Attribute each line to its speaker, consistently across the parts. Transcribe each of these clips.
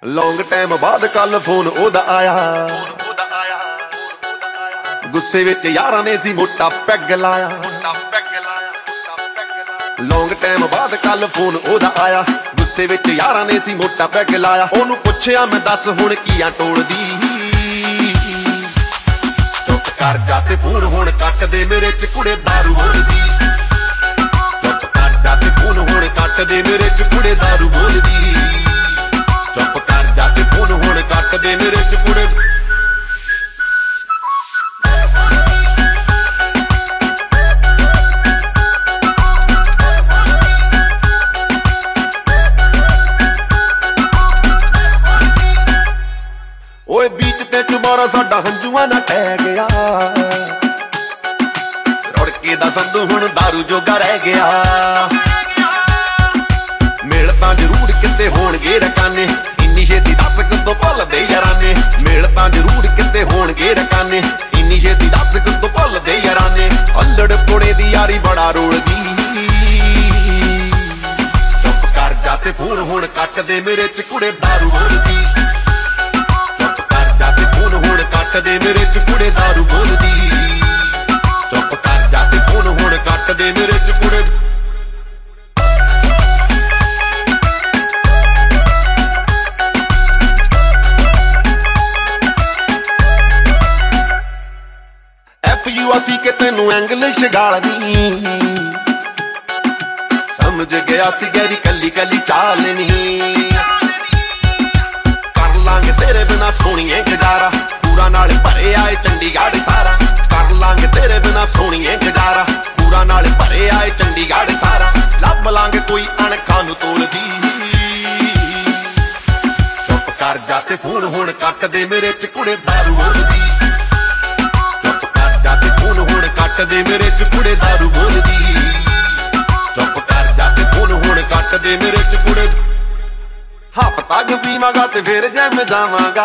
Speaker 1: Long time ਬਾਅਦ ਕੱਲ phone ਉਹਦਾ ਆਇਆ, ਗੁੱਸੇ ਵਿੱਚ ਯਾਰਾਂ ਨੇ ਸੀ ਮੋਟਾ ਪੈਗ ਲਾਇਆ। ਲੌਂਗ ਟਾਈਮ ਬਾਅਦ ਕੱਲ ਫੋਨ ਉਹਦਾ ਆਇਆ, ਗੁੱਸੇ ਵਿੱਚ ਯਾਰਾਂ ਨੇ ਸੀ ਮੋਟਾ ਪੈਗ ਲਾਇਆ। ਉਹਨੂੰ ਪੁੱਛਿਆ ਮੈਂ ਦੱਸ ਹੁਣ ਕੀ ਆ ਟੋਲਦੀ, ਚੁੱਪ ਕਰ ਜਾ ਤੇ ਫੋਨ ਹੁਣ ਕੱਟ ਦੇ ਮੇਰੇ ਚ ਕੁੜੇ ਦਾਰੂ ਬੋਲਦੀ। ਚੁੱਪ ਕਰ ਜਾ ਤੇ ਫੋਨ ਹੁਣ ਕੱਟ ਦੇ ਮੇਰੇ ਚ ਕੁੜੇ ਦਾਰੂ ਬੋਲਦੀ। ਚੁੱਪ ਕਰ ਜਾ ਤੇ ਫੋਨ ਹੁਣ ਕੱਟ ਦੇ ਮੇਰੇ ਚ ਕੁੜੇ। ਓਏ ਬੀਚ ਤੇ ਚੁਬਾਰਾ ਸਾਡਾ ਹੰਝੂਆਂ ਨਾ ਟਹਿ ਗਿਆ, ਰੁੜਕੇ ਦਾ ਸੰਧੂ ਹੁਣ ਦਾਰੂ ਜੋਗਾ ਰਹਿ ਗਿਆ। ਮੇਲ ਤਾਂ ਜ਼ਰੂਰ ਕਿਤੇ ਹੋਣਗੇ ਰਕਾਨੇ, ਇੰਨੀ ਛੇਤੀ ਦੱਸ ਕਿਤੋਂ ਭੁੱਲਦੇ ਯਾਰਾਂ ਨੇ। ਮੇਲ ਤਾਂ ਜ਼ਰੂਰ ਕਿਤੇ ਹੋਣਗੇ ਰਕਾਨੇ, ਇੰਨੀ ਛੇਤੀ ਦੱਸ ਕਿਤੋਂ ਭੁੱਲਦੇ ਯਾਰਾਂ ਨੇ। ਅੱਲੜ ਪੁੜੇ ਦੀ ਯਾਰੀ ਬੜਾ ਰੋਲਦੀ, ਚੁੱਪ ਕਰ ਜਾ ਤੇ ਫੋਨ ਹੁਣ ਕੱਟ ਦੇ ਮੇਰੇ ਚ ਕੁੜੇ ਦਾਰੂ ਬੋਲਦੀ। ਹੁਣ ਕੱਟ ਦੇ ਮੇਰੇ ਚ ਕੁੜੇ ਦਾਰੂ ਬੋਲਦੀ। ਚੁੱਪ ਕਰ ਜਾ ਤੇ ਫੋਨ ਹੁਣ ਕੱਟ ਦੇ ਮੇਰੇ ਚ ਕੁੜੇ। FUC ਕੇ ਤੈਨੂੰ ਇੰਗਲਿਸ਼ ਗਾਲਦੀ, ਸਮਝ ਗਿਆ ਸੀ ਗੈਰੀ ਕੱਲੀ ਕੱਲੀ ਚਾਲ ਨੀ। ਕਰ ਲਾਂਗੇ ਤੇਰੇ ਬਿਨਾ ਸੋਹਣੀਏ ਗੁਜ਼ਾਰਾ, ਪੂਰਾ ਨਾਲ ਭਰੇ ਆਏ ਚੰਡੀਗੜ੍ਹ ਸਾਰਾ। ਕਰ ਲਾਂਗੇ ਤੇਰੇ ਬਿਨਾ ਸੋਹਣੀਏ ਗੁਜ਼ਾਰਾ, ਪੂਰਾ ਨਾਲ ਭਰੇ ਆਏ ਚੰਡੀਗੜ੍ਹ ਸਾਰਾ। ਲੱਭ ਲਾਂਗੇ ਕੋਈ ਅਣਖਾਂ ਨੂੰ ਤੋਲਦੀ। ਚੁੱਪ ਕਰ ਜਾ ਤੇ ਫੋਨ ਹੁਣ ਕੱਟ ਦੇ ਮੇਰੇ ਚ ਕੁੜੇ ਦਾਰੂ ਬੋਲਦੀ। ਚੁੱਪ ਕਰ ਜਾ ਤੇ ਫੋਨ ਹੁਣ ਕੱਟ ਦੇ ਮੇਰੇ ਚ ਕੁੜੇ ਦਾਰੂ ਬੋਲਦੀ। ਚੁੱਪ ਕਰ ਜਾ ਤੇ ਫੋਨ ਹੁਣ ਕੱਟ ਦੇ ਮੇਰੇ ਚ ਕੁੜੇ। ਹਫ਼ਤਾ ਕੁ ਪੀਵਾਂਗਾ ਤੇ ਫਿਰ ਜਿਮ ਜਾਵਾਂਗਾ,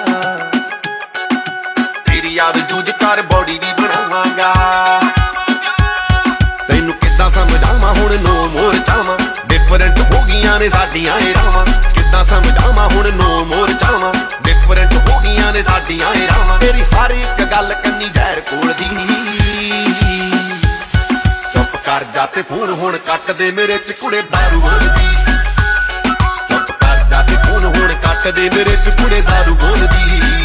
Speaker 1: ਤੇਰੀ ਯਾਦ ਜੂਝ ਕਰ ਬੋਡੀ ਵੀ ਬਣਾਵਾਂਗਾ। ਤੈਨੂੰ ਕਿੱਦਾਂ ਸਮਝਾਵਾਂ ਹੁਣ ਨੋ ਮੋਰ ਚਾਵਾਂ, ਡਿਫਰੈਂਟ ਹੋ ਗਈਆਂ ਨੇ ਸਾਡੀਆਂ ਇਹ ਰਾਵਾਂ। ਕਿੱਦਾਂ ਸਮਝਾਵਾਂ ਹੁਣ ਨੋ ਮੋਰ ਚਾਵਾਂ, ਡਿਫਰੈਂਟ ਹੋ ਗਈਆਂ ਨੇ ਸਾਡੀਆਂ ਇਹ ਰਾਵਾਂ। ਤੇਰੀ ਹਰ ਇੱਕ ਗੱਲ ਕੰਨੀ ਜ਼ਹਿਰ ਘੋਲਦੀ। ਚੁੱਪ ਕਰ ਜਾ ਤੇ ਫੋਨ ਹੁਣ ਕੱਟ ਦੇ ਮੇਰੇ ਚ ਕੁੜੇ ਦਾਰੂ ਬੋਲਦੀ। ਚੁੱਪ ਕਰ ਜਾ ਤੇ ਫੋਨ ਹੁਣ ਕੱਟ ਦੇ ਮੇਰੇ ਚ ਕੁੜੇ ਦਾਰੂ ਬੋਲਦੀ।